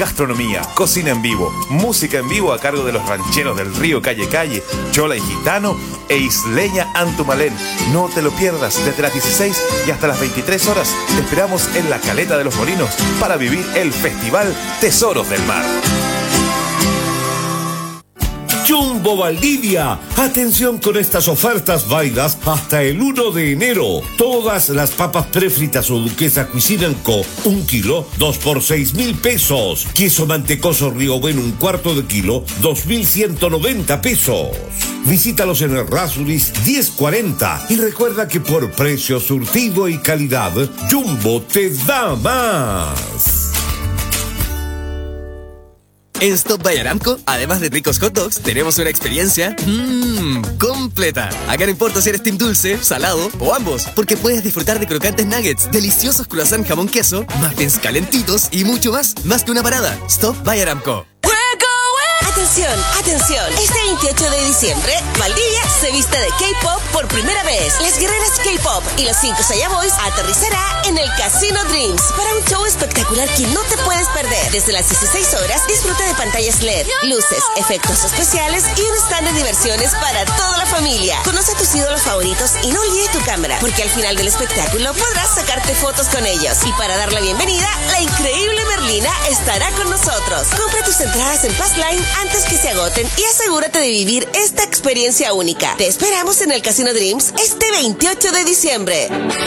gastronomía, cocina en vivo, música en vivo a cargo de los rancheros del río Calle Calle, Chola y Gitano e Isleña Antumalén. No te lo pierdas, desde las 16 y hasta las 23 horas te esperamos en la Caleta de los Molinos para vivir el Festival Tesoros del Mar. Jumbo Valdivia. Atención con estas ofertas válidas hasta el 1 de enero. Todas las papas prefritas o Duquesa Cuisine & Co. 1 kilo, 2 por 6.000 pesos. Queso mantecoso Río Bueno, 1/4 de kilo, 2.190 pesos. Visítalos en el Rasuris 1040 y recuerda que por precio, surtido y calidad, Jumbo te da más. En Stop by Aramco, además de ricos hot dogs, tenemos una experiencia completa. Acá no importa si eres team dulce, salado o ambos, porque puedes disfrutar de crocantes nuggets, deliciosos croissant jamón queso, muffins calentitos y mucho más. Más que una parada. Stop by Aramco. Atención, atención. Este 28 de diciembre, Valdivia se viste de K-pop por primera vez. Las guerreras K-pop y los 5 Saya Boys aterrizará en el Casino Dreams para un show espectacular que no te puedes perder. Desde las 16 horas, disfruta de pantallas LED, luces, efectos especiales y un stand de diversiones para toda la familia. Conoce a tus ídolos favoritos y no olvides tu cámara, porque al final del espectáculo podrás sacarte fotos con ellos. Y para dar la bienvenida, la increíble Merlina estará con nosotros. Compra tus entradas en Passline antes que se agoten y asegúrate de vivir esta experiencia única. Te esperamos en el Casino Dreams este 28 de diciembre.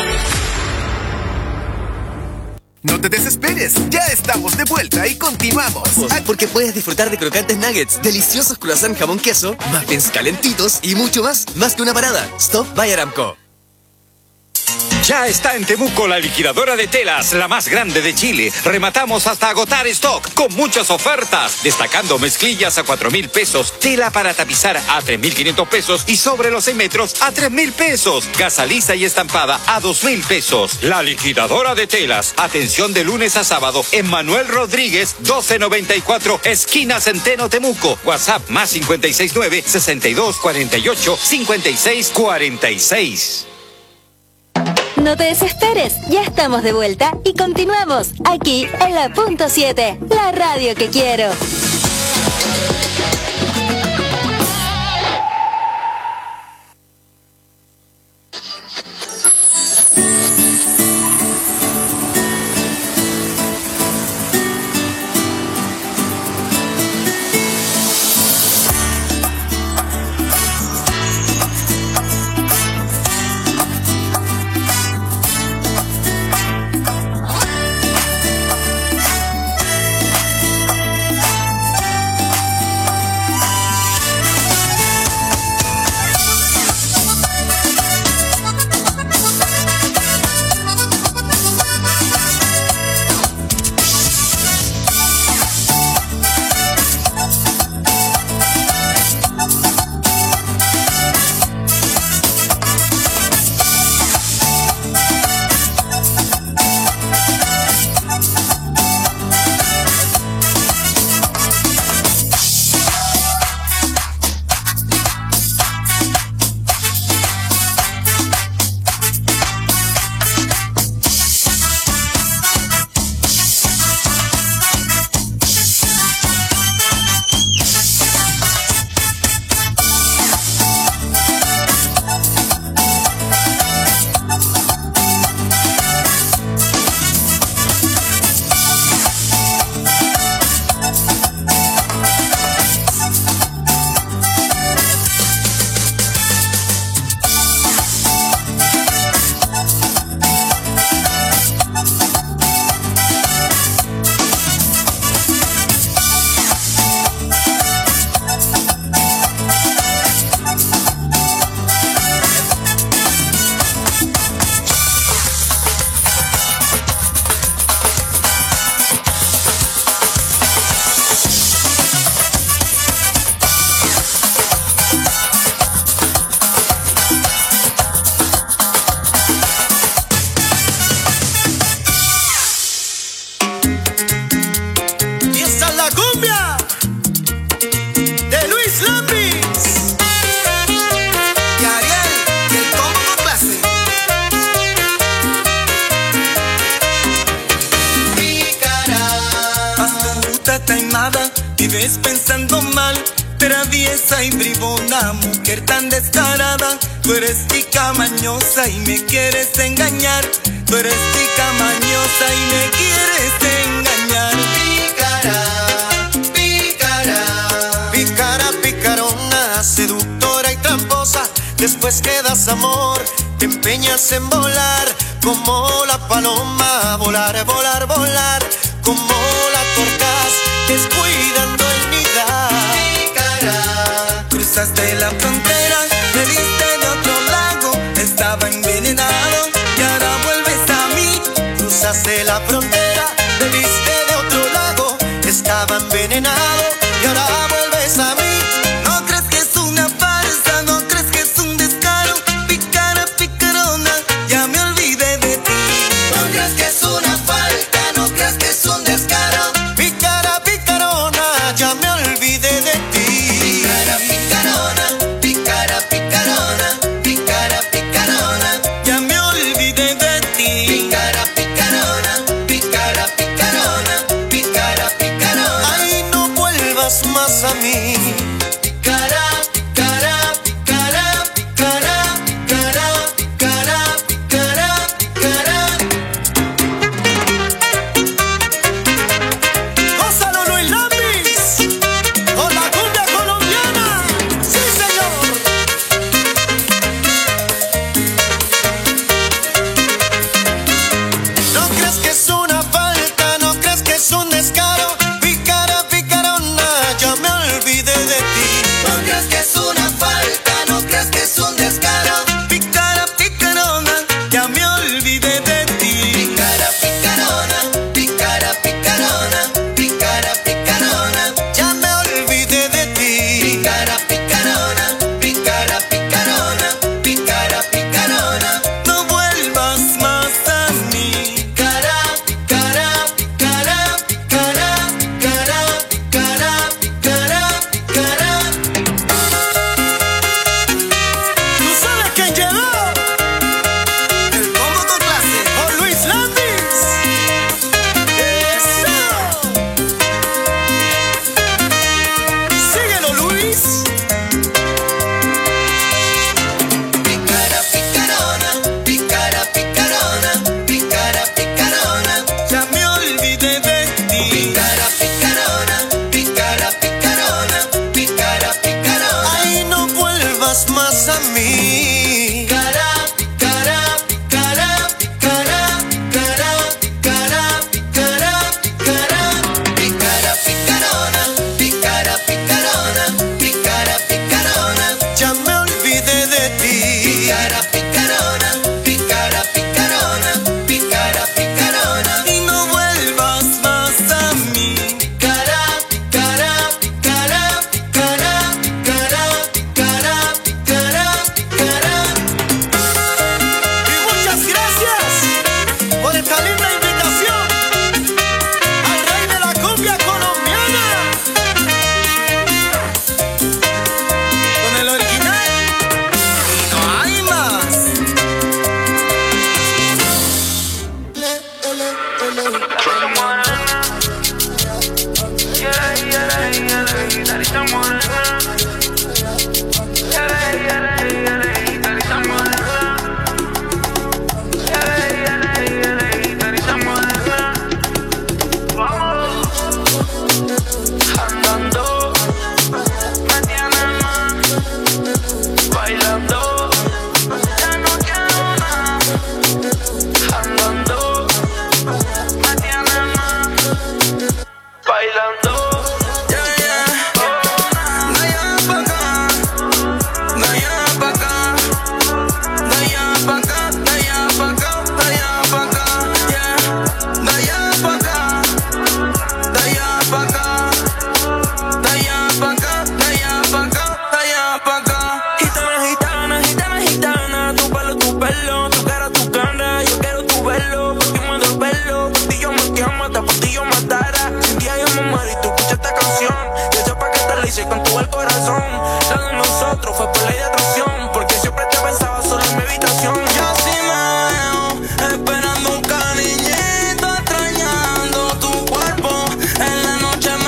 No te desesperes, ya estamos de vuelta y continuamos. Porque puedes disfrutar de crocantes nuggets, deliciosos croissant jamón queso, muffins calentitos y mucho más. Más que una parada. Stop by Aramco. Ya está en Temuco la liquidadora de telas, la más grande de Chile. Rematamos hasta agotar stock con muchas ofertas, destacando mezclillas a 4.000 pesos, tela para tapizar a 3.500 pesos y sobre los 6 metros a 3.000 pesos. Gasa lisa y estampada a 2.000 pesos. La liquidadora de telas. Atención de lunes a sábado en Manuel Rodríguez, 1294, esquina Centeno, Temuco. WhatsApp más 569 62 48 56 46. No te desesperes, ya estamos de vuelta y continuamos aquí en la Punto 7, la radio que quiero. está taimada, vives pensando mal, traviesa y bribona, mujer tan descarada. Tú eres tica mañosa y me quieres engañar. Tú eres tica mañosa y me quieres engañar. Pícara, pícara, pícara, picarona, seductora y tramposa. Después que das amor, te empeñas en volar como la paloma, volar, volar, volar, como la torcaz, descuidando el nidar. Pícara, cruzaste la frontera, me viste de otro lago, estaba envenenado y ahora vuelves a mí. Cruzaste la frontera, me viste de otro lago, estaba envenenado y ahora vuelves a mí. No crees que es una farsa, no crees que es un descaro. Pícara, picarona, ya me olvidé de ti. No crees que es una falta, no crees que es un descaro. Pícara, picarona, ya me olvidé de ti. Pícara, picarona, pícara, picarona, pícara, picarona, ya me olvidé de ti. Pícara, picarona, pícara, picarona, pícara, picarona. Ay, no vuelvas más a mí. Pícara, pícara, pícara, pícara, pícara, pícara, pícara, pícara. Gózalo, Luis Lambis, con la cumbia colombiana. Sí, señor. No crees que es una falta, no crees que es un descaro. Pícara, picarona, ya me olvidé de ti. No crees que es una falta, no crees que es un descaro. Pícara, picarona, ya me olvidé de ti. Pícara, picarona, pícara, picarona, pícara, picarona, ya me olvidé de ti. Pícara, picarona, pícara, picarona, pícara, picarona, no vuelvas más a mí. Pícara, pícara, pícara, pícara, pícara, pícara, pícara, pícara. ¿Tú sabes quién llegó? El combo con clase, con Luis Lambis. ¡Eso! Síguelo, Luis. Pícara, picarona, pícara, picarona, pícara, picarona, ya me olvidé de ti. Pícara, picarona, pícara, picarona, pícara, picarona. Ay, no vuelvas más a mí. Pícara, pícara, pícara, pícara, pícara, pícara, pícara, pícara. Pícara, picarona, pícara, picarona, pícara, picarona, ya me olvidé de ti. Pícara, picarona, pícara, picarona, pícara, picarona, y no vuelvas más a mí. Pícara, pícara, pícara, pícara, pícara, pícara, pícara, pícara. Y muchas gracias por esta linda invitación al rey de la cumbia colombiana. Con el original y no hay más. Andando, me tiene más, bailando, ya no quiero nada. Andando, me tiene más, bailando. Yeah, yeah. De allá pa' acá, de allá pa' acá, de allá pa' acá, de allá pa' acá, de allá pa' acá, yeah. De allá pa' acá, de allá pa' acá. De allá pa' acá, de allá pa' acá, de allá pa' acá. Gitana, gitana, gitana, gitana. Tu pelo, tu cara, tu cara. Yo quiero tu pelo, por ti muero el pelo. Por ti yo me quemo, hasta por ti yo matara. Un día yo me muero y tú escuchas esta canción. Y eso pa' que te la hice con todo el corazón. La de nosotros fue por ley de atracción. Porque siempre te pensaba solo en mi habitación. Yo así me veo, esperando un cariñito, extrañando tu cuerpo. En la noche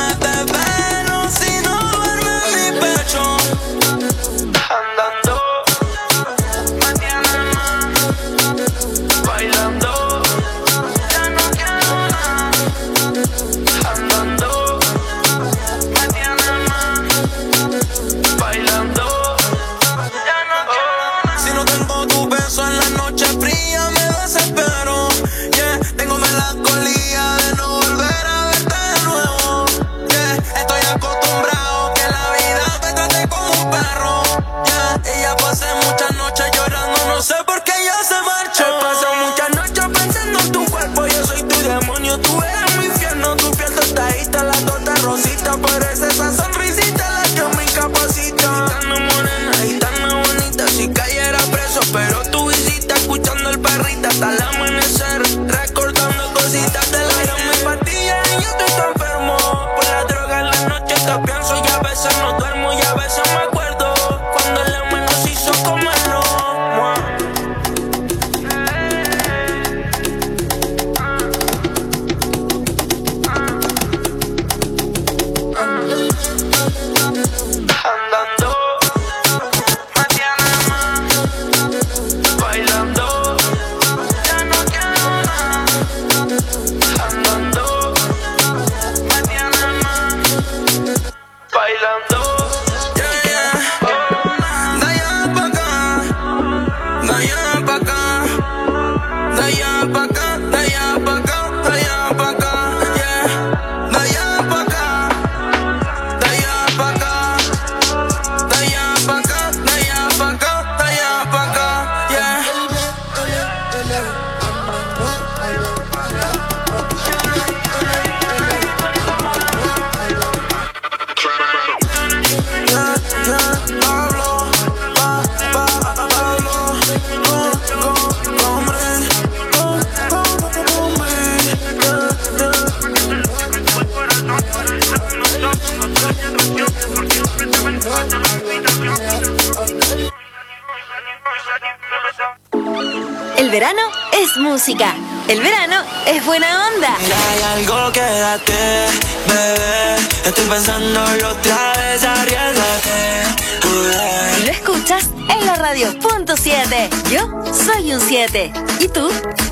verano es música. El verano es buena onda. Ya hay algo, quédate, bebé. Estoy pensándolo otra vez, arriesgate. Y lo escuchas en la radio punto 7. Yo soy un 7. ¿Y tú?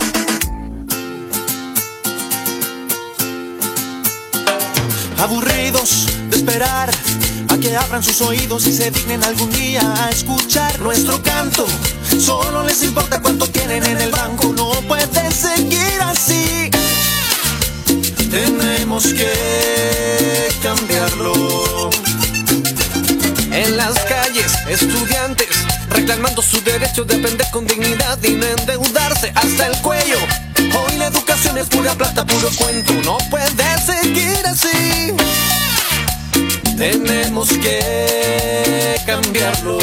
Aburridos de esperar a que abran sus oídos y se dignen algún día a escuchar nuestro canto. Solo les importa cuánto tienen en el banco. No puede seguir así. Tenemos que cambiarlo. En las calles, estudiantes reclamando su derecho de aprender con dignidad y no endeudarse hasta el cuello. Hoy la educación es pura plata, puro cuento. No puede seguir así. Tenemos que cambiarlo.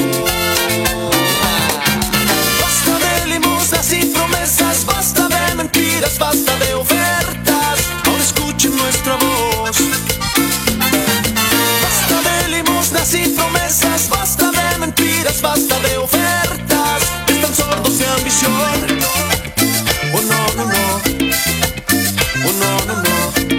Basta de limosnas y promesas, basta de mentiras, basta de ofertas. Ahora escuchen nuestra voz. Basta de limosnas y promesas, basta de mentiras, basta de ofertas. Están sordos de ambición. Oh no, no, no. Oh no, no, no.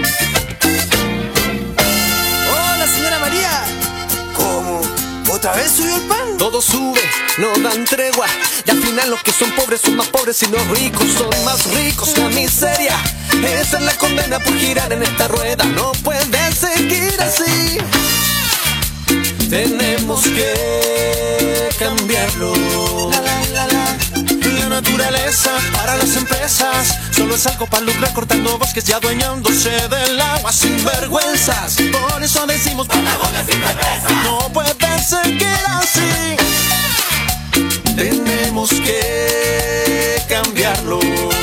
Hola, señora María. ¿Cómo? ¿Otra vez subió el pan? Todo sube, no dan tregua. Y al final los que son pobres son más pobres y los ricos son más ricos. La miseria, esa es la condena por girar en esta rueda. No puede seguir así. Tenemos que cambiarlo. La naturaleza para las empresas solo es algo para lucrar, cortando bosques y adueñándose del agua sin vergüenzas. Por eso decimos no puede seguir así. Tenemos que cambiarlo.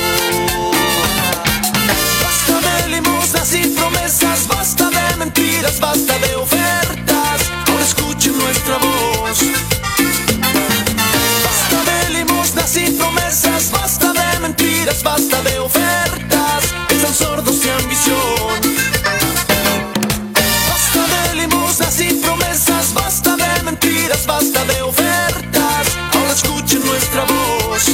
Basta de limosnas y promesas, basta de mentiras, basta de ofertas. Ahora escuchen nuestra voz. Basta de limosnas y promesas, basta de mentiras, basta de ofertas. Están sordos de ambición. Basta de limosnas y promesas, basta de mentiras, basta de ofertas. Ahora escuchen nuestra voz.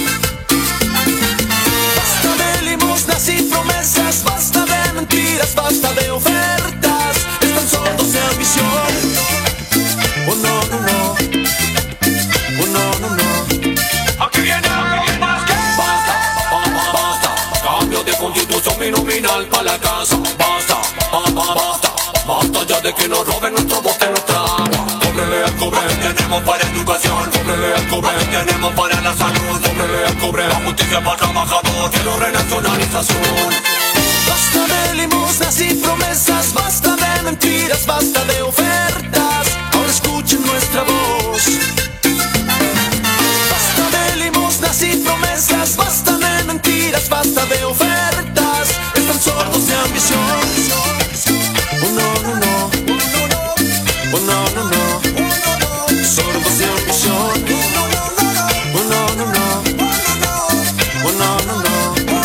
Basta de limosnas y promesas, basta de mentiras, basta de ofertas. Están sordos de ambición. Oh no, no, no. Oh no, no, no. Aquí viene basta, basta, cambio de constitución binominal para la casa. Basta, basta, basta ya de que nos roben nuestro bote, nuestra agua. Cóbrele al cobre, tenemos para educación. Cóbrele al cobre, tenemos para la salud. Cóbrele al cobre, la justicia para el trabajador. Quiero renacionalización. Basta de limosnas y promesas, basta de mentiras, basta de ofertas. Ahora escuchen nuestra voz. Basta de limosnas y promesas, basta de mentiras, basta de ofertas. Están sordos de ambición. Oh no, no, no. Oh no, no, no. Sordos de ambición. Oh no, no, no. Oh no, no, no.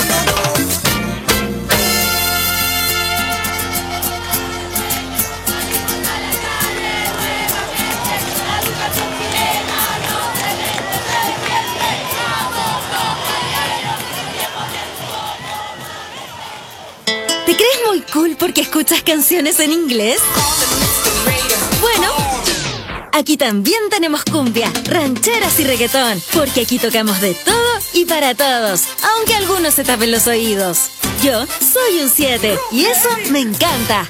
¿Te crees muy cool porque escuchas canciones en inglés? Bueno, aquí también tenemos cumbia, rancheras y reggaetón, porque aquí tocamos de todo y para todos, aunque algunos se tapen los oídos. Yo soy un 7 y eso me encanta.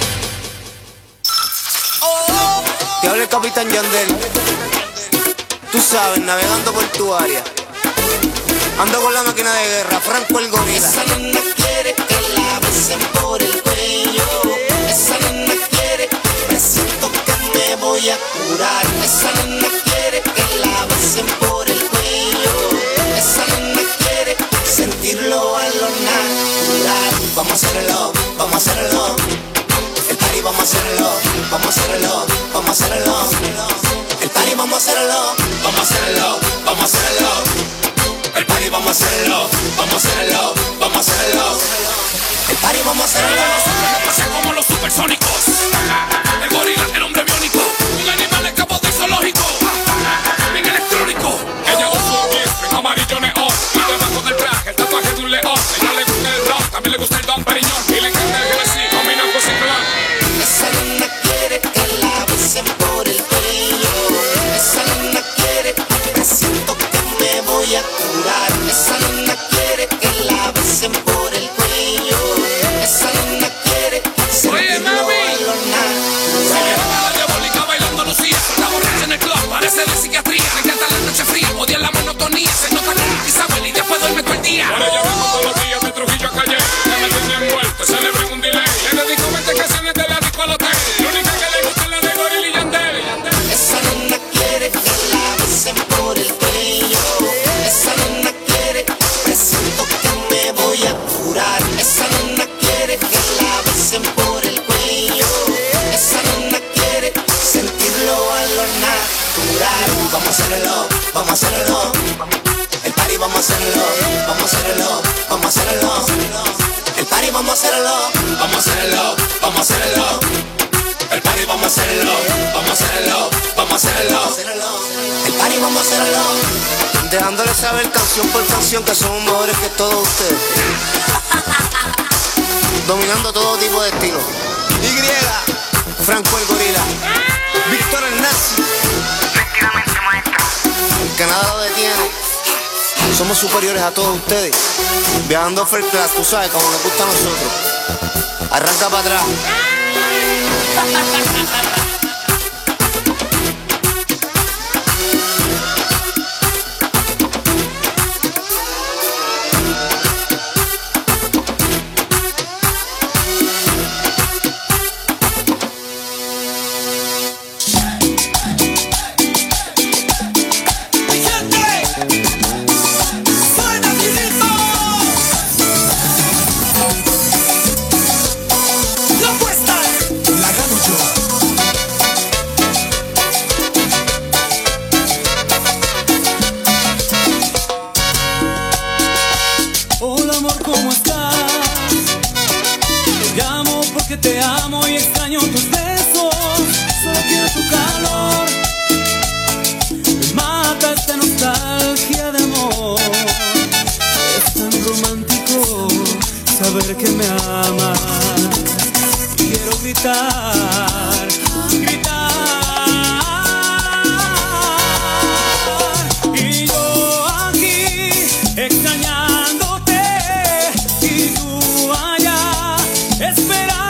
Te habla el Capitán Yandel. Tú sabes, navegando por tu área. Ando con la máquina de guerra, Franco el gorila. Esa nena quiere que la besen por el cuello. Esa nena quiere, presiento que me voy a curar. Esa nena quiere que la besen por el cuello. Esa nena quiere sentirlo a lo natural. Vamos a hacerlo, vamos a hacerlo. El party vamos a hacerlo, vamos a hacerlo, vamos a hacerlo. El party vamos a hacerlo, vamos a hacerlo, vamos a hacerlo. El party vamos a hacerlo, vamos a hacerlo, vamos a hacerlo. El party vamos a hacerlo. Pasa como los supersónicos. El gorila, el hombre biónico. Un animal escapó del zoológico. Bien electrónico. Ella usó un amarillo neón. Y debajo del clase de psiquiatría. Me encanta la noche fría, odia la monotonía. Se nota que quizá huele y después duerme todo el día. Por ella vengo todos los días de Trujillo a Calle. Ya me tienen muerto, celebra un delay. Le dedico 20 canciones de la disco al hotel. La única que le gusta es la de Goril y Yandel. Esa nena quiere que la besen por el cuello. Esa nena quiere, presiento que me voy a curar. Esa nena quiere que la besen por el cuello. Esa nena quiere sentirlo a lo natural. Vamos a hacerlo, vamos a hacerlo. El party vamos a hacerlo, vamos a hacerlo, vamos a hacerlo. El party vamos a hacerlo, vamos a hacerlo, vamos a hacerlo. El party vamos a hacerlo, vamos a hacerlo, vamos a hacerlo. El party vamos a hacerlo. Dejándole saber canción por canción que somos mejores que todos ustedes. Dominando todo tipo de estilo. Y, Franco el gorila, Víctor el nazi. El Canadá lo detiene. Somos superiores a todos ustedes. Viajando first class, tú sabes, como nos gusta a nosotros. Arranca para atrás. Te amo y extraño tus besos. Solo quiero tu calor. Me mata esta nostalgia de amor. Es tan romántico saber que me amas. Quiero gritar, gritar. Y yo aquí extrañándote y tú allá esperando.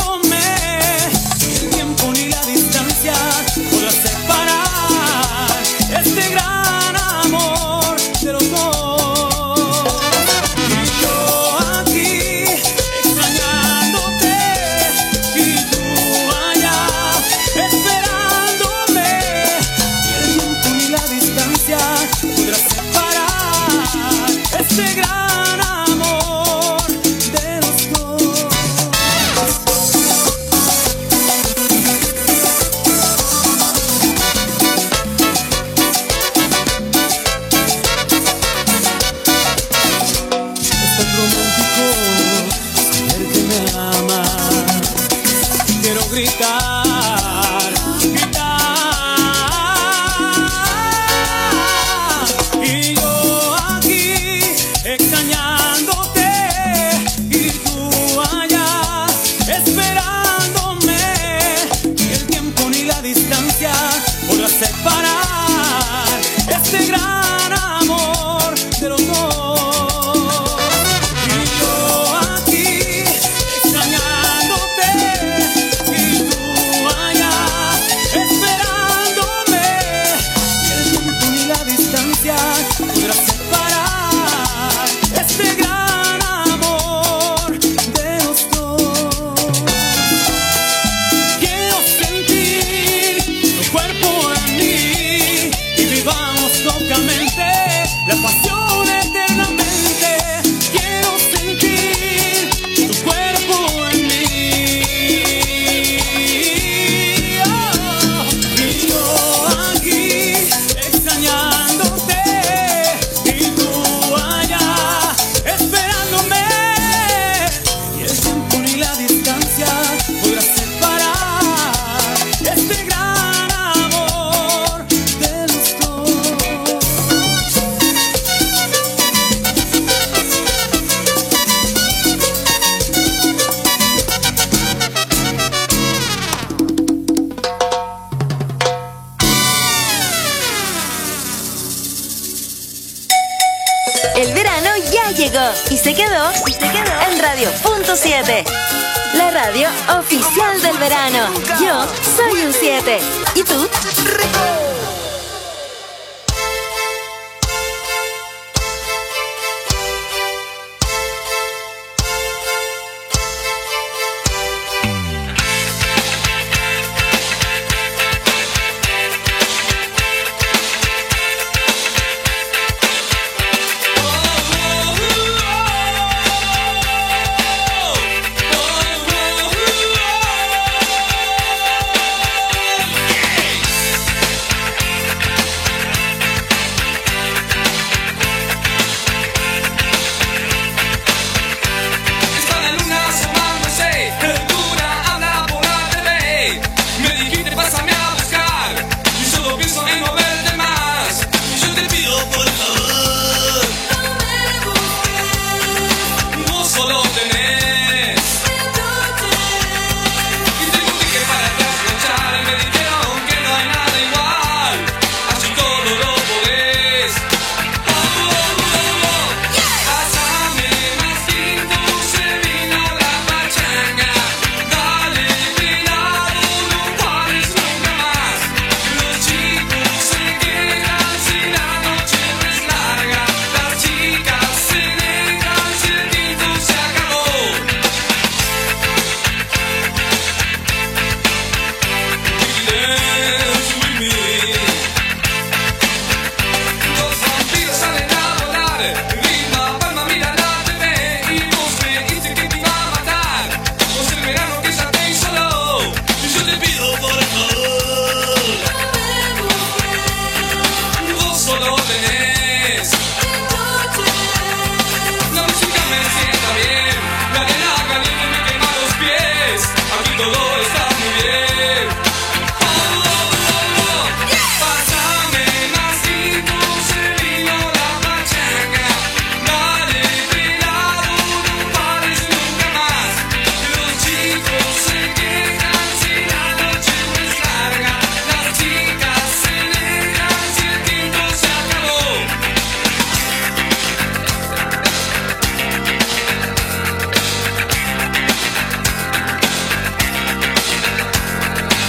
Este gran amor de los dos. Y yo aquí extrañándote y tú allá esperándome. Y el tiempo ni la distancia podrá separar este gran amor de los dos. Gritar, gritar. Y yo aquí extrañándote y tú allá esperándome. Y el tiempo ni la distancia podrá separar este gran amor de los dos. Y yo aquí extrañándote. Podrá separar este gran amor de los dos. Quiero sentir tu cuerpo en mí y vivamos locamente la pasión eternamente. Quiero sentir tu cuerpo en mí. Oh, y yo aquí extrañándote. Podrá separar este gran amor de los dos. El verano ya llegó y se quedó en Radio.7. La radio oficial del verano. Yo soy un 7. ¿Y tú?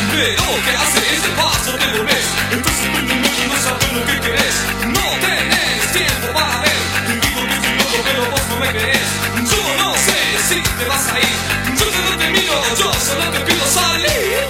Pero ¿qué hace este paso de volver? Entonces simplemente no sabes lo que querés. No tenés tiempo para ver. Te digo que soy loco, pero vos no me crees. Yo no sé si te vas a ir. Yo no te miro, yo solo te pido salir.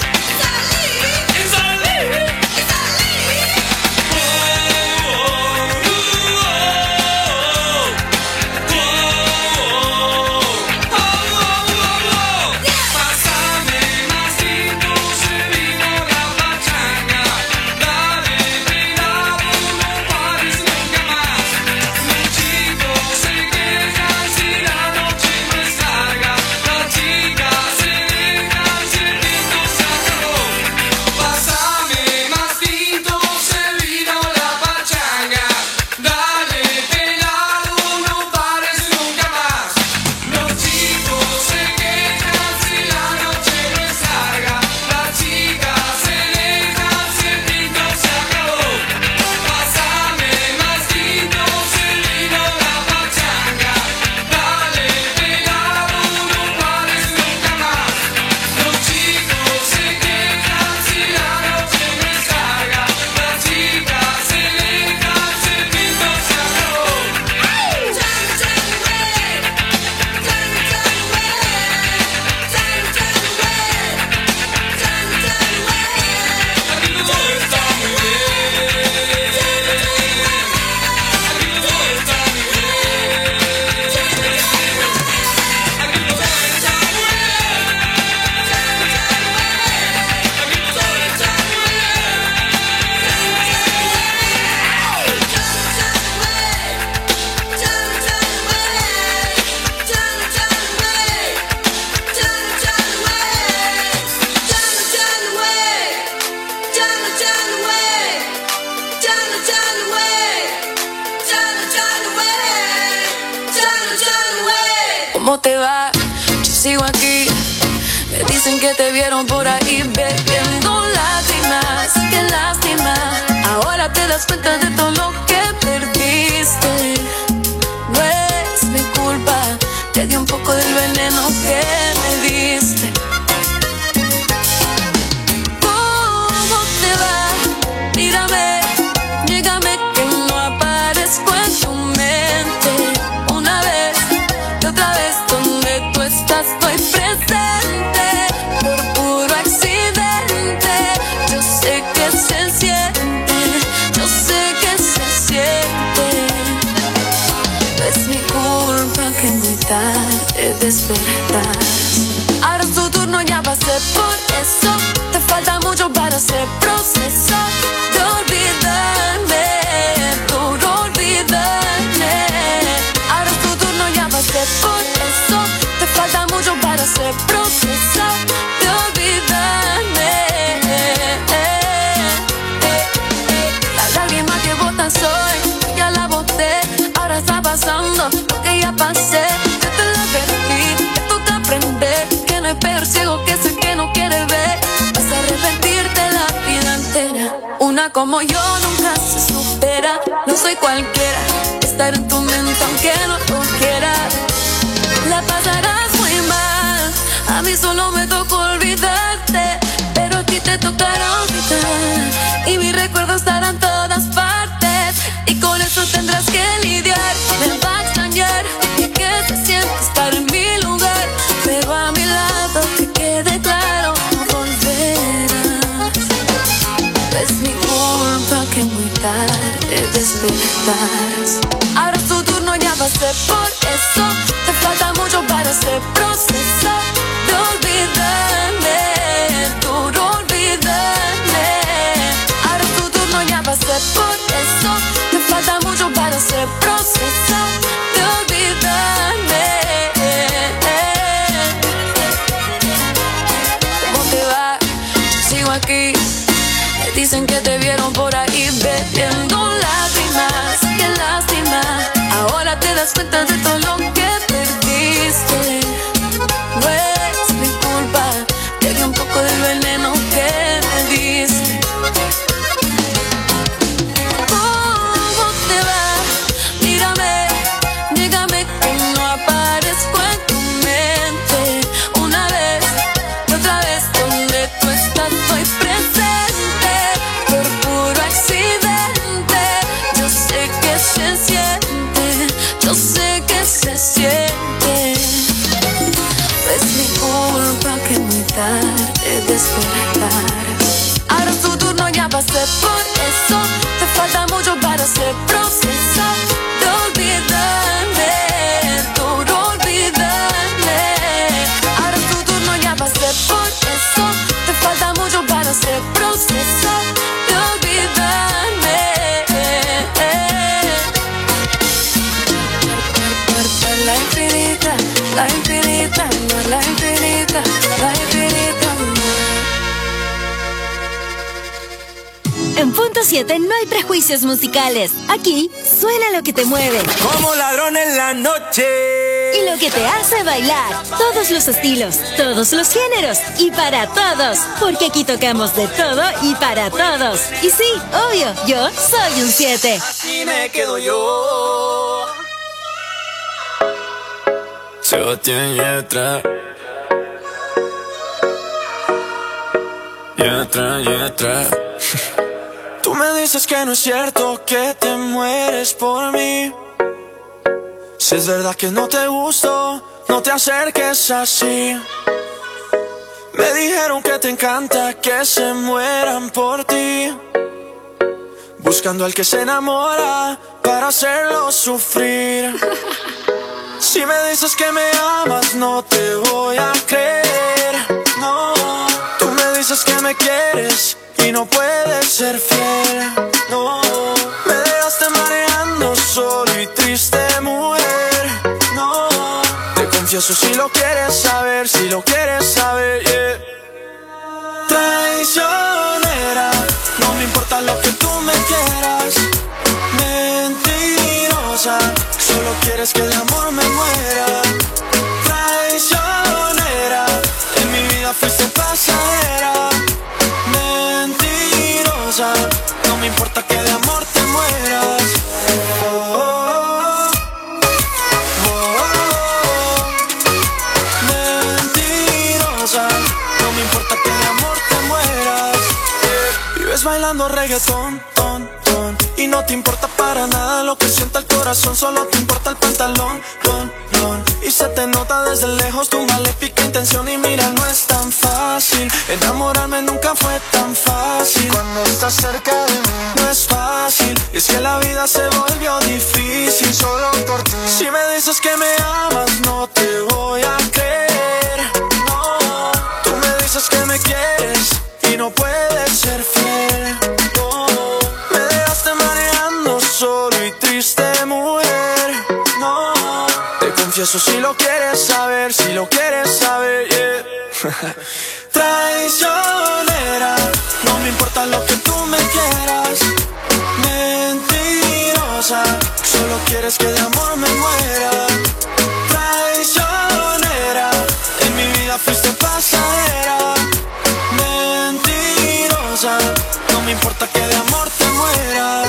¿Cómo te va? Yo sigo aquí. Me dicen que te vieron por ahí bebiendo lágrimas. Qué lástima. Ahora te das cuenta de todo lo que perdiste. No es mi culpa. Te di un poco del veneno que me diste. ¿Cómo te va? Mírame, llégame que no aparezco en tu mente. Una vez y otra vez donde tú estás estoy presente. Por puro accidente. Yo sé que se siente. Yo sé que se siente. No es mi culpa que muy tarde despertas. Ahora es tu turno, ya pasé por eso. Te falta mucho para hacer proceso de olvidarme, duro olvidarme. Ahora es tu turno, ya pasé por eso. Te falta mucho para hacer proceso de olvidarme. La lágrima que botas hoy, ya la boté. Ahora está pasando lo que ya pasé. Ya te lo advertí, te toca aprender que no hay peor ciego que ese que no quiere ver. Vas a arrepentirte la vida entera. Una como yo nunca se supera. No soy cualquiera, estar en tu mente aunque no lo quieras. La pasarás muy mal, a mí solo me tocó olvidarte, pero a ti te tocará olvidar. Y mis recuerdos estarán en todas partes, y con eso tendrás que lidiar. Me va a extrañar y que se siente estar en mi lugar, pero a mi lado que quede claro, no volverás. No es mi culpa que muy tarde despertas. Ahora es tu turno, ya pasé por eso. Te falta mucho para hacer proceso de olvidarme, duro olvidarme. Ahora es tu turno, ya pasé por eso. Te falta mucho para hacer proceso de olvidarme. ¿Cómo te va? Yo sigo aquí. Me dicen que te vieron por ahí bebiendo lágrimas. Qué lástima. Ahora te das cuenta de todo lo que perdiste. No es mi culpa. Te di un poco del veneno que me diste. ¿Cómo te va? Mírame, llégame que no aparezco en tu mente. Una vez y otra vez donde tú estás estoy despertar. Ahora es tu turno, ya pasé por eso. Te falta mucho para ese proceso de olvidarme, de olvidarme. Ahora es tu turno, ya pasé por eso. Te falta mucho para ese proceso de olvidarme. La infinita, la infinita, no la infinita, la infinita, En punto 7 no hay prejuicios musicales. Aquí suena lo que te mueve. Como ladrón en la noche. Y lo que te hace bailar. Todos los estilos, todos los géneros y para todos. Porque aquí tocamos de todo y para todos. Y sí, obvio, yo soy un 7. Así me quedo yo. Sebastián Yatra. Yatra. Tú me dices que no es cierto que te mueres por mí. Si es verdad que no te gusto, no te acerques así. Me dijeron que te encanta que se mueran por ti, buscando al que se enamora para hacerlo sufrir. Si me dices que me amas, no te voy a creer. No, tú me dices que me quieres y no puedes ser fiel. No, me dejaste mareando solo y triste, mujer. No, te confieso si lo quieres saber, si lo quieres saber, yeah. Traicionera, no me importa lo que tú me quieras. Mentirosa, solo quieres que de amor me muera. Traicionera, en mi vida fuiste pasajera. Mentirosa, no me importa que de amor te mueras. Mentirosa, no me importa que de amor te mueras. Vives bailando reggaetón, y no te importa para nada lo que sienta el corazón. Solo te importa el pantalón, y se te nota desde lejos tu maléfica intención. Y mira, no es tan fácil, enamorarme nunca fue tan fácil. Cuando estás cerca de mí no es fácil, y es que la vida se volvió difícil solo por ti. Si me dices que me amas, no te voy a creer. No, tú me dices que me quieres y no puedes ser fiel. No, me dejaste mareando solo y triste, mujer. No, te confieso si lo quieres saber, si lo quieres saber, yeah. Traicionera, no me importa lo que tú me quieras. Mentirosa, solo quieres que de amor me muera. Traicionera, en mi vida fuiste pasajera. Mentirosa, no me importa que de amor te mueras.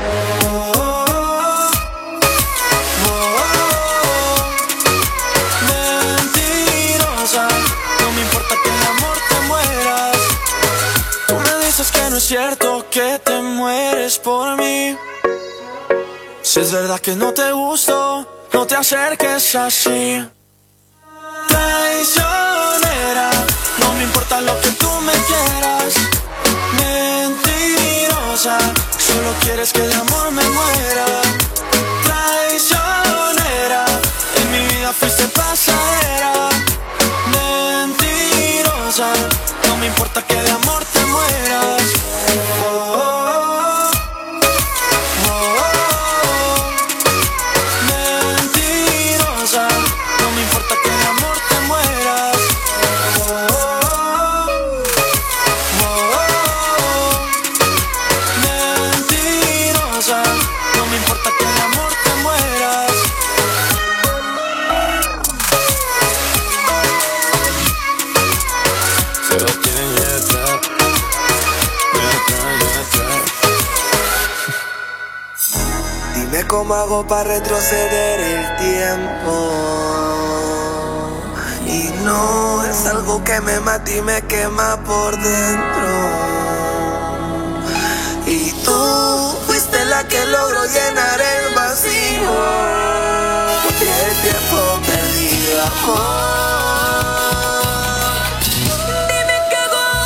Mentirosa, no me importa que de amor te mueras. Tú me dices que no es cierto que te mueres por mí. Si es verdad que no te gusto, no te acerques así. Traicionera, no me importa lo que tú me quieras. Mentirosa, solo quieres que de amor me muera. Traicionera, en mi vida fuiste pasajera. Mentirosa, no me importa que de amor te mueras. Mentirosa, no me importa que de amor te mueras. Mentirosa, no me importa que de amor te mueras. Sebastián Yatra. Dime cómo hago para retroceder el tiempo. Y no es algo que me mata y me quema por dentro. Y tú fuiste la que logró llenar el vacío. Y el tiempo perdido, amor. Dime qué hago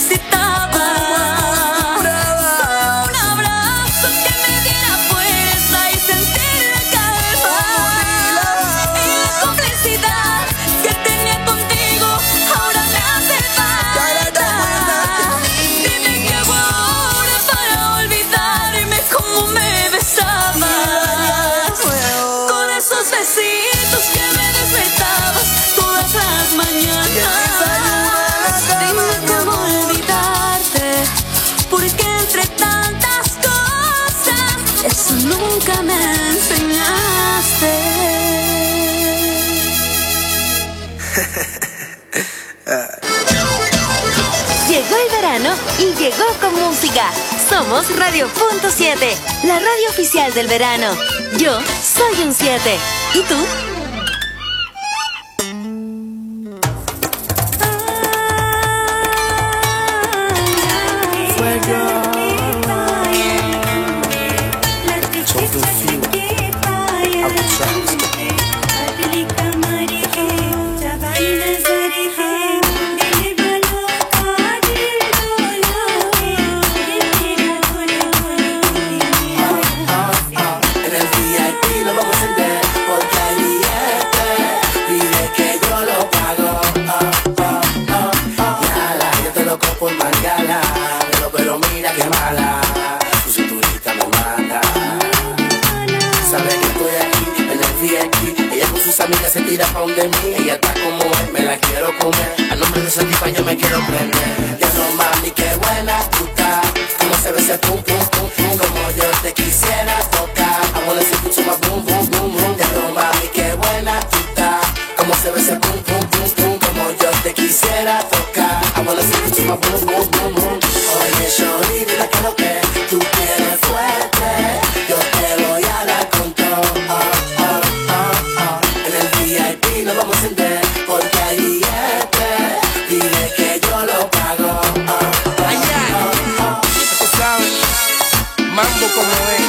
necesitaba. Un abrazo que me diera fuerza y sentir la calma. Y la complicidad que tenía contigo ahora me hace falta. Dime qué hago ahora para olvidarme cómo me besabas. Con esos besitos que me despertabas todas las mañanas. Dime cómo olvidarte, porque entre tantas cosas eso nunca me enseñaste. Llegó el verano y llegó con música. Somos Radio.7, la radio oficial del verano. Yo soy un 7. ¿Y tú? Amiga se tira pa' donde mí, ella está como es, me la quiero comer. A nombre de esa tipa yo me quiero prender. Ya no mami, qué buena tú estás. Como se ve ese pum pum pum pum, como yo te quisiera tocar. I wanna see you to my boom boom boom boom. Ya no mami, qué buena tú estás. Como se ve ese pum pum pum pum, como yo te quisiera tocar. I wanna see you to my boom boom boom boom. Oye, shorty, dile que lo que tú quieres fuerte, yo te voy a dar con todo. Nos vamos a encender porque hay billetes. Dile que yo lo pago. Tú sabes, mambo como es.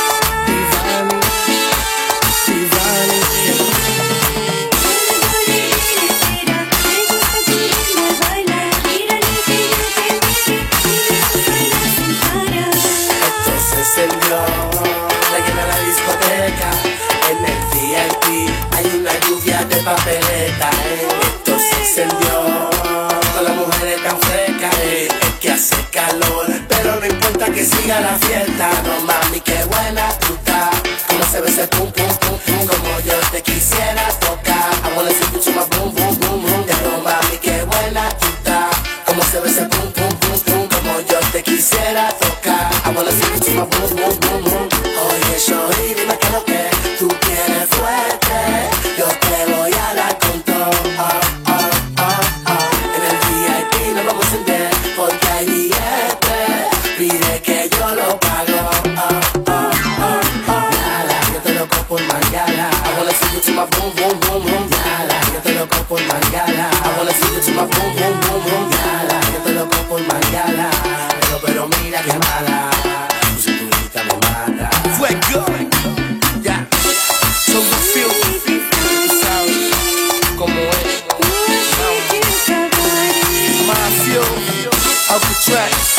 Esto se encendió, la llena la discoteca. En el VIP hay una lluvia de papeleta. Esto se encendió, todas las mujeres tan frescas. Es que hace calor, pero no importa que siga la fiesta. No mami, qué buena tú estás. Como se ve ese pum pum pum pum, como yo te quisiera tocar. I wanna see you to my boom boom boom boom. Ya no mami, qué buena tú estás. Como se ve ese pum pum pum pum, como yo te quisiera tocar. I wanna see you to my boom boom boom boom. Oye, shorty, dime que lo que tú quieres fuerte, yo te voy a dar con todo. En el VIP nos vamos a encender porque hay billetes. Pide que yo lo pago. Yala, yo te lo compro por mangala. I wanna see you to my boom boom boom boom. Yala, yo te lo compro por mangala. I wanna see you to my boom boom boom boom. Yala, yo te lo compro por mangala. Pero mira que mala, tu cinturita me mata. Fuego. Ya. So we feel. Tú sabes cómo es. Mafio. Alcatraz.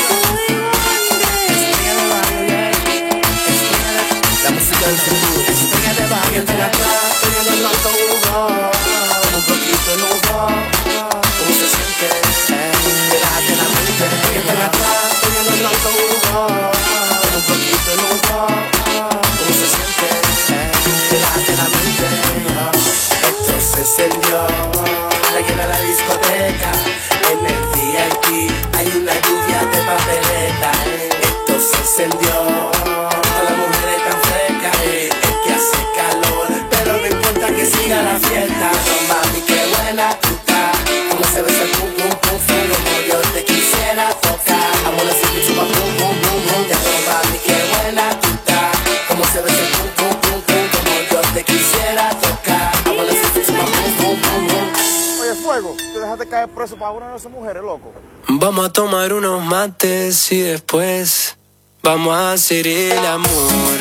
La música del futuro. Estrella de barrio. Estoy atrás, teniendo el alto humo. Un poquito en humo. ¿Cómo se siente? Déjate la mente. Estoy atrás, teniendo el alto humo. Un poquito en humo. ¿Cómo se siente? Déjate la mente. Esto se encendió, la llena la discoteca. En el VIP hay una lluvia de papeleta. Esto se encendió, todas las mujeres tan frescas. Es que hace calor, pero no importa que siga la fiesta. No mami, qué buena tú estás. Como se ve ese pum pum pum pum, como yo te quisiera tocar. I wanna see you to my boom boom boom boom. Ya no mami, qué buena tú estás. Como se ve ese pum pum pum pum, como yo te quisiera tocar. I wanna see you to my boom boom boom boom. Oye, Fuego, te dejaste caer preso para una de esas mujeres, loco. Vamos a tomar unos mates y después vamos a hacer el amor.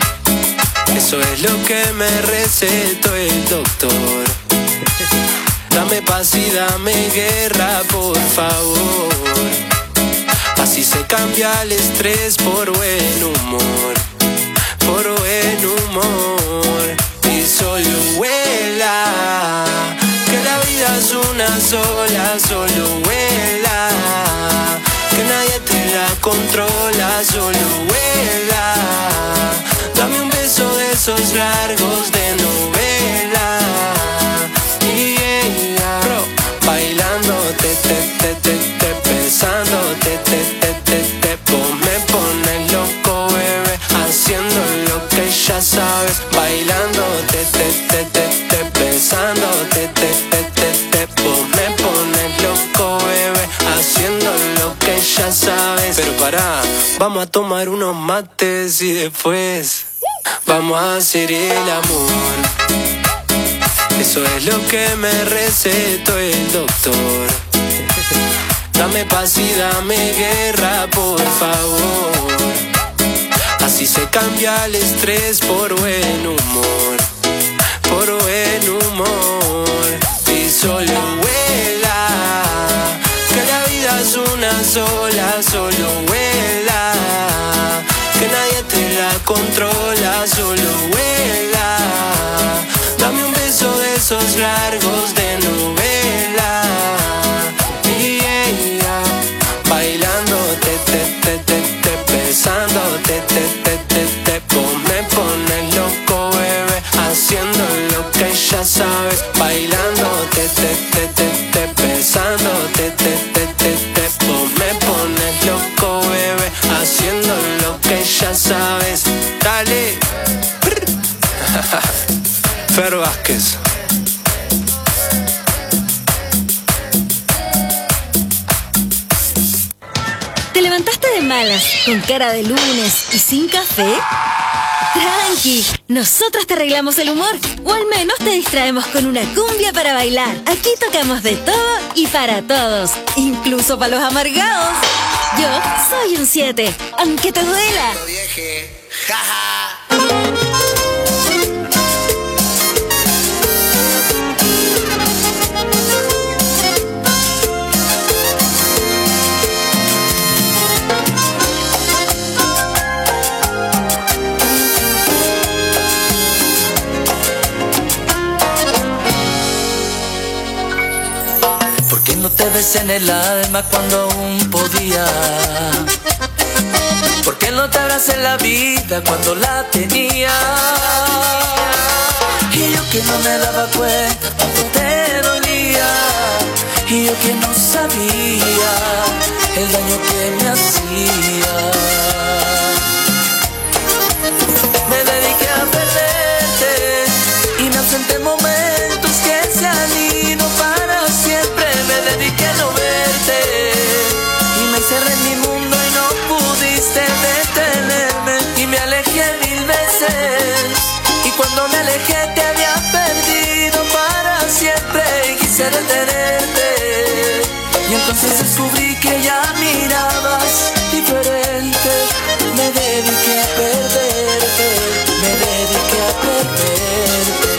Eso es lo que me recetó el doctor. Dame paz y dame guerra, por favor. Así se cambia el estrés por buen humor, por buen humor. Y solo vuela, que la vida es una sola, solo vuela, que nadie te la controla, solo vuela. Dame un beso de esos largos de novela. Bro, bailando, besando, me pones loco, bebé, haciendo lo que ya sabes. Bailando, besando, me pones loco, bebé, haciendo lo que ya sabes. Pero pará, vamos a tomar unos mates y después vamos a hacer el amor. Eso es lo que me recetó el doctor. Dame paz y dame guerra, por favor. Así se cambia el estrés por buen humor, por buen humor. Y solo vuela, que la vida es una sola, solo vuela, que nadie te la controla, solo vuela. Dame un beso de esos largos de novela. Bailando, besando, me pones loco, bebé, haciendo lo que ya sabes. Bailando, besando, me pones loco, bebé, haciendo lo que ya sabes. Dale. Fer Vázquez. ¿Te levantaste de malas, con cara de lunes y sin café? Tranqui, nosotros te arreglamos el humor, o al menos te distraemos con una cumbia para bailar. Aquí tocamos de todo y para todos, incluso para los amargados. Yo soy un 7, aunque te duela. Lo dije, jaja. No te ves en el alma cuando aún podía. ¿Por qué no te abracé en la vida cuando la tenía? Y yo que no me daba cuenta cuando te dolía. Y yo que no sabía el daño que me hacía. Me dediqué a perderte y me ausenté en momentos que se han ido para siempre. Me dediqué a no verte y me encerré en mi mundo y no pudiste detenerme. Y me alejé 1000 veces y cuando me alejé te había perdido para siempre. Y quise detenerte y entonces descubrí que ya mirabas diferente. Me dediqué a perderte, me dediqué a perderte.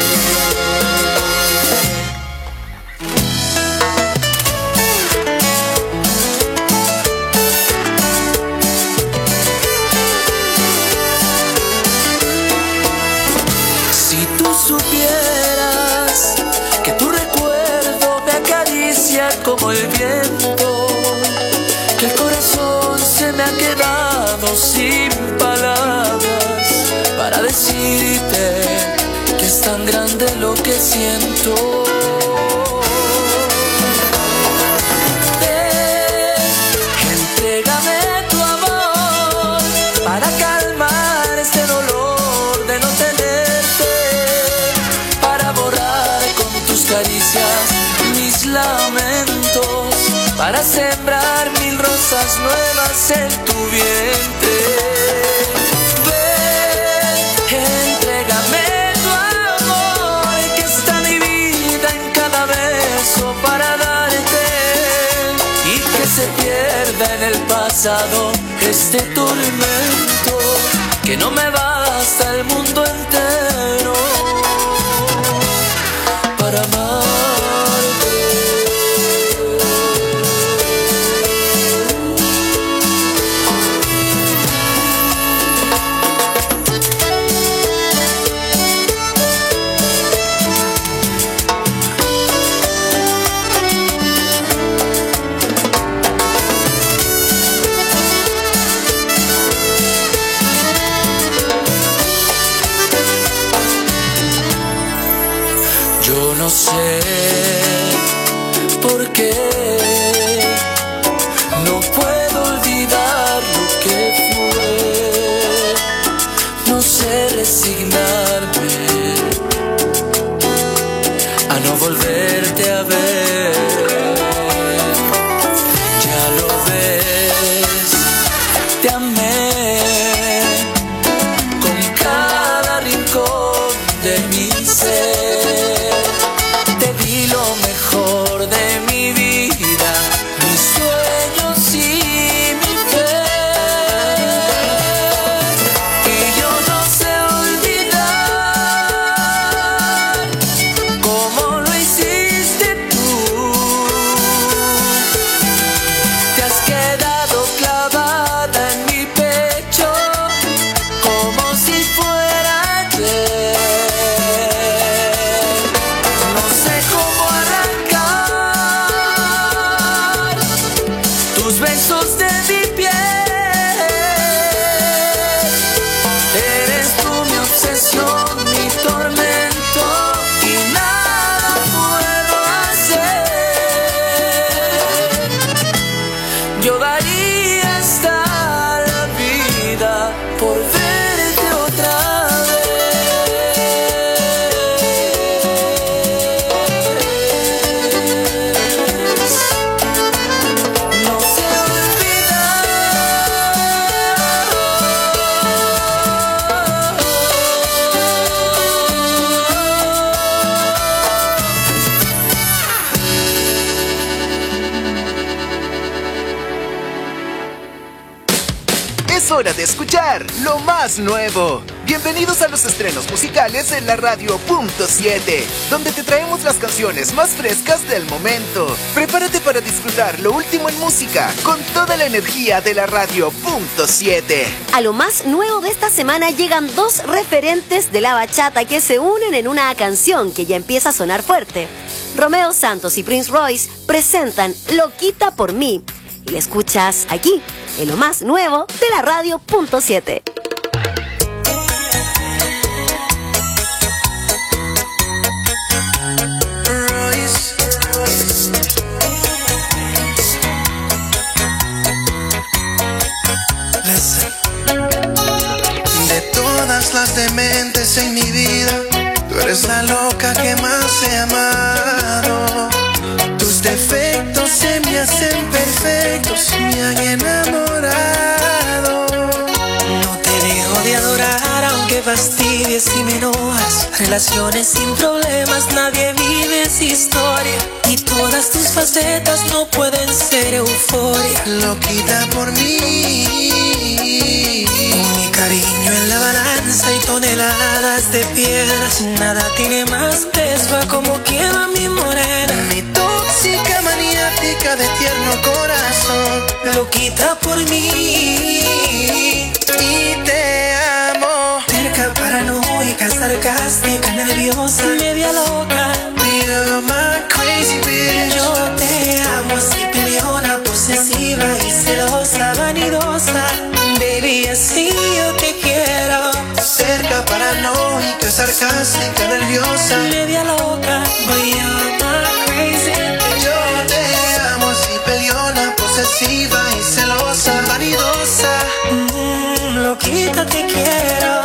Supieras que tu recuerdo me acaricia como el viento, que el corazón se me ha quedado sin palabras para decirte que es tan grande lo que siento. Entrégame tu amor para calmar este dolor de no tenerte, para borrar con tus caricias mis lamentos, para sembrar 1000 rosas nuevas en tu vientre. Ven, entrégame tu amor, que está mi vida en cada beso para darte, y que se pierda en el pasado este tormento, que no me basta el mundo entero para amarte. hora de escuchar lo más nuevo. Bienvenidos a los estrenos musicales en la Radio Punto 7, donde te traemos las canciones más frescas del momento. Prepárate para disfrutar lo último en música con toda la energía de la Radio Punto 7. A lo más nuevo de esta semana llegan dos referentes de la bachata que se unen en una canción que ya empieza a sonar fuerte. Romeo Santos y Prince Royce presentan Loquita por mí. Y la escuchas aquí, en lo más nuevo de la Radio Punto 7. De todas las dementes en mi vida, tú eres la loca que más he amado. Tus defectos se me hacen perfectos, me han enamorado. No te dejo de adorar aunque fastidies y me enojas. Relaciones sin problemas, nadie vive esa historia. Y todas tus facetas no pueden ser euforia. Loquita por mí, con mi cariño en la balanza y toneladas de piedras, nada tiene más peso a como quiero a mi morena. Mi tóxica maniática de tierno corazón, loquita por mí y te amo. Terca, paranoica, sarcástica, nerviosa, media loca. You're my crazy bitch. Yo te amo así, peleona, posesiva y celosa, vanidosa. Baby, así yo te quiero. Cerca, paranoica, sarcástica, nerviosa, media loca. Boy, you're my crazy bitch. Yo te amo así, peleona, posesiva y celosa, vanidosa. Loquita te quiero.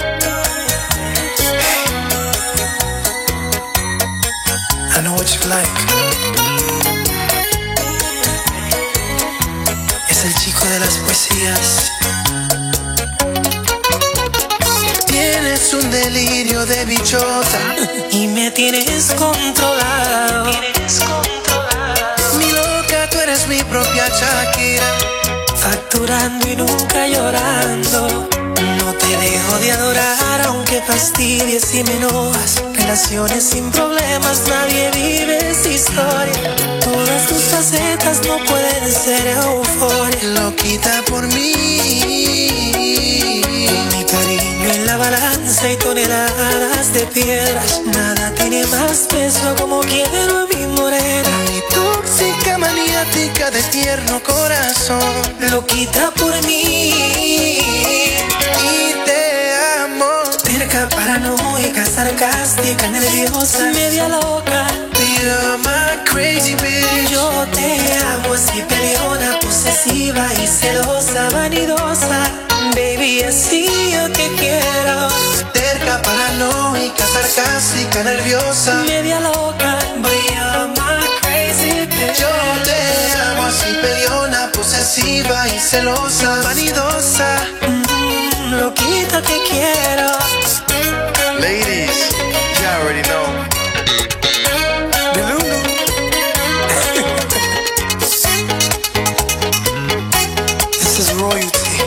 I know what you like. Es el chico de las poesías. Tienes un delirio de bichota y me tienes controlado. Mi loca, tú eres mi propia Shakira, facturando y nunca llorando. No te dejo de adorar aunque fastidies y me enojas. Relaciones sin problemas, nadie vive esa historia. Todas tus facetas no pueden ser euforia. Loquita por mí, mi cariño en la balanza y toneladas de piedras, nada tiene más peso como quiero a mi morena. Mi tóxica maniática de tierno corazón, loquita por mí y te amo. Terca, paranoica, sarcástica, nerviosa, media loca. You're my crazy bitch. Yo te amo así, peleona, posesiva y celosa, vanidosa. Baby, así yo te quiero. Terca, paranoica, sarcástica, nerviosa, media loca. Boy, you're my crazy bitch. Yo te amo así, peleona, posesiva y celosa, vanidosa. Loquita te quiero. Ladies, you already know. Delulu. This is royalty.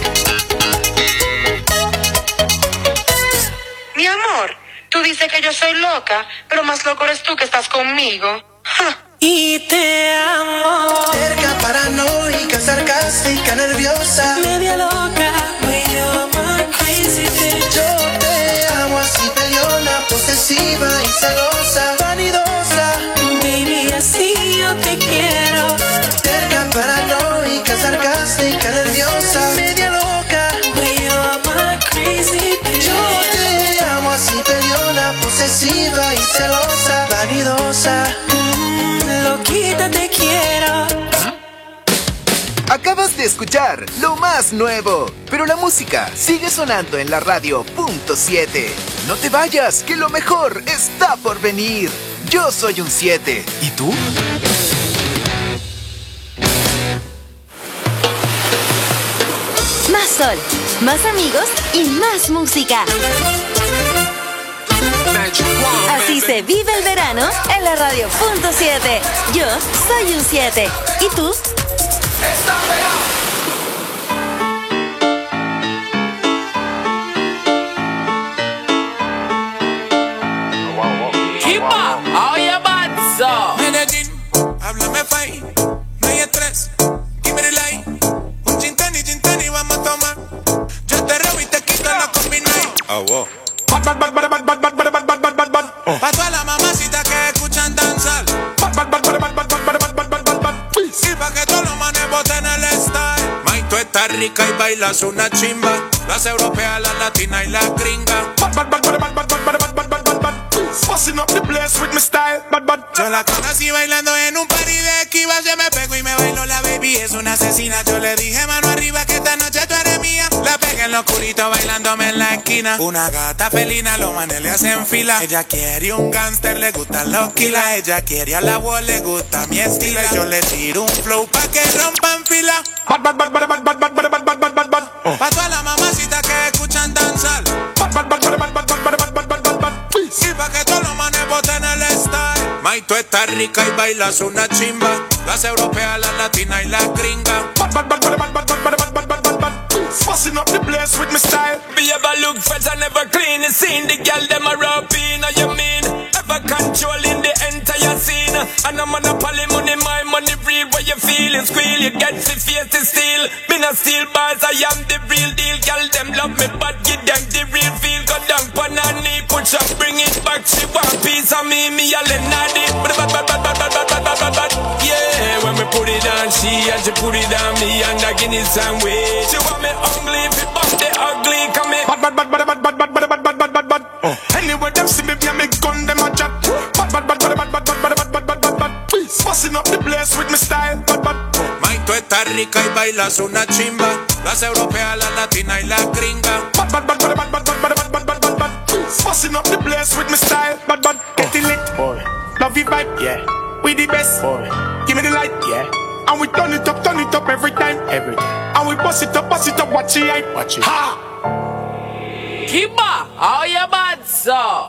Mi amor, tú dices que yo soy loca, pero más loco eres tú que estás conmigo. ¡Ja! Y te amo. Cerca, paranoica, sarcástica, nerviosa, media loca. You're my crazy bitch. Yo te amo así, peleona, posesiva y celosa, vanidosa. Baby, así yo te quiero. Cerca, paranoica, sarcástica, nerviosa, media loca. You're my crazy bitch. Yo te amo así, peleona, posesiva y celosa, vanidosa. Loquita te quiero. Acabas de escuchar lo más nuevo, pero la música sigue sonando en la Radio Punto 7. No te vayas, que lo mejor está por venir. Yo soy un 7. ¿Y tú? Más sol, más amigos y más música. Así se vive el verano en la Radio Punto 7. Yo soy un 7. ¿Y tú? háblame fai, no hay estrés, give me the light. Un gin tonic, vamos a tomar. Yo te robo y te quito la combinai. Oh, wow. Pa' todas las mamacitas que escuchan danzar. Y pa' que todos los manes boten el style. May, tú estás rica y bailas una chimba. Las europeas, las latinas y las gringas. Busting up the place with my style, Yo la conocí bailando en un party de esquiva. Se me pegó y me bailó la baby, es una asesina. Yo le dije mano arriba que esta noche tú eres mía. La pegué en lo oscurito bailándome en la esquina. Una gata felina, los manes le hacen fila. Ella quiere un gangster, le gustan los kilas. Ella quiere a la voz, le gusta mi estilo. Y yo le tiro un flow pa' que rompan fila. Pa' todas las mamacitas que escuchan danzar. Y pa' que todos los manes boten el style. May, tú estás rica y bailas una chimba. Las europeas, las latinas y las gringas. Busting up the place with my style. Be ever look fresh and never clean. You seen the girl them a rub in, you mean? Ever controlling the entire scene. And a monopoly money, my money real. What you feel and squeal, you get to face to steal. Me not steal bars, I am the real deal. Girl them love me but give them the real feel. Go down pan her knee, push up, bring it back. She want piece of me a Lenadi. Yeah, when me put it on she and she put it on me and I give it some way. She want me ugly, if it bump the ugly, come here. Anyway, them see me, me gun, them a chat. Busting up the place with my style. May, tú estás rica y bailas una chimba. Las europeas, las latinas y las gringas. Busting up the place with my style. Get it lit, boy. Love you vibe, yeah. We the best, boy. Give me the light, yeah. And we turn it up every time. And we bust it up, watch it, watch it. Ha! Kimba, how you bad, so?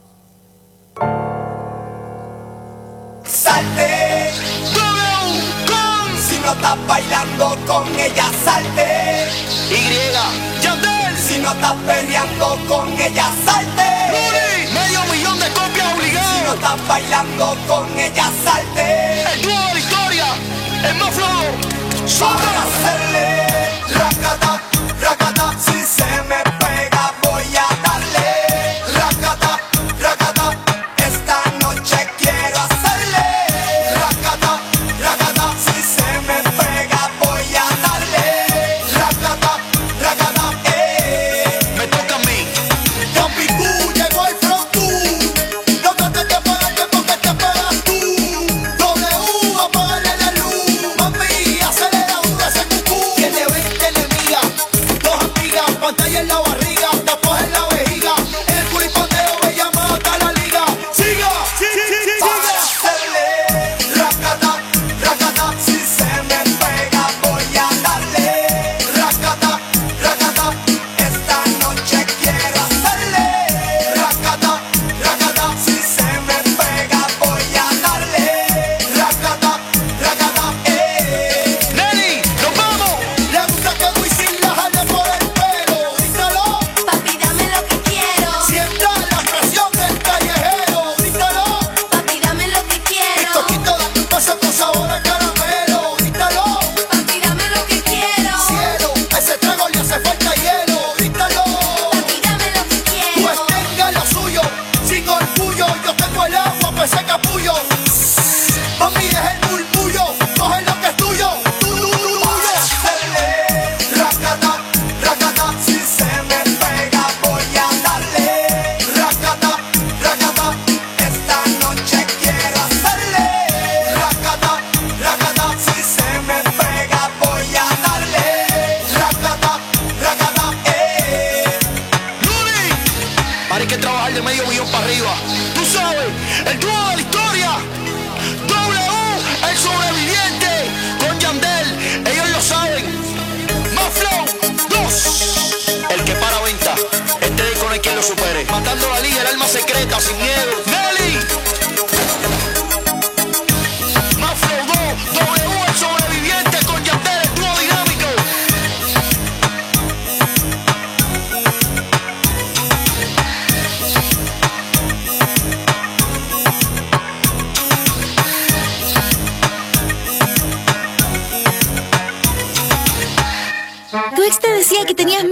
Salte, si no estás bailando con ella, salte. Yandel, si no estás peleando con ella, salte. $500,000 de copias obligadas. Si no estás bailando con ella, salte. El dúo de la historia, el más flojo. Para hacerle racata, racata, si se me pega voy a darle racata, racata, esta noche quiero hacerle racata, racata, si se me pega voy a darle racata, racata, Me toca a mí. Campi, tú llegó el front tú, no te pagas que porque te pegas tú. W, apágale la luz, mami, acelera un cucú. Tiene 20 enemigas, 2 amigas, pantalla en la barriga, tapas en la vejiga, en el culipoteo me llama hasta la liga. Siga, para hacerle racata, racata, si se me pega voy a darle racata, racata, esta noche quiero hacerle racata, racata, si se me pega voy a darle racata, racata, Nelly, nos vamos. Le gusta que Wisin la jale por el pelo, díselo. Papi, dame lo que quiero. Sienta la presión del callejero, díselo. Papi, dame lo que quiero. Toquito da tu paso con sabor a caramelo, díselo. Papi, dame lo que quiero. Cielo, a ese trago le hace falta hielo, díselo. Papi, dame lo que quiero. Pues tenga lo suyo, sin orgullo, yo tengo el agua, pues ese capullo. Mami, es el murmullo, coge lo que es tuyo, hacerle racata, racata, si se me pega voy a darle racata, racata, esta noche quiero hacerle racata, racata, si se me pega voy a darle racata, racata, Luli, ahora hay que trabajar de $500,000 para arriba. Tú sabes, el dúo de la historia. W, el sobreviviente. Con Yandel, ellos lo saben. Más flow, 2. El que para venta. Este disco no hay quien lo supere. Matando la liga, el alma secreta, sin miedo. Nelly. Más flow, 2. W, el sobreviviente. Con Yandel, el dúo dinámico. Tu ex te decía que tenías